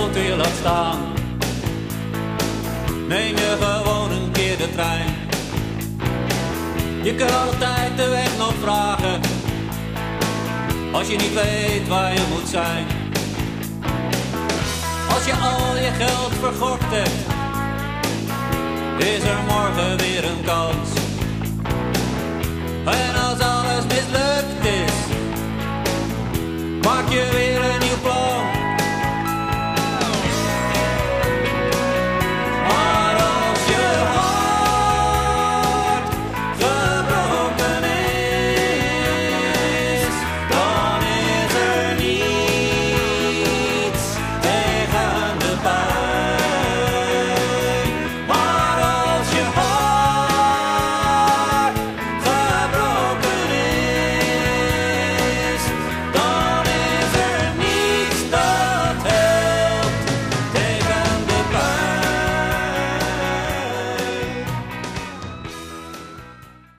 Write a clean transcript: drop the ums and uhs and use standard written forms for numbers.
auto je laat staan. Neem je gewoon een keer de trein. Je kunt altijd de weg nog vragen, als je niet weet waar je moet zijn. Als je al je geld vergokt hebt, is er morgen weer een kans. En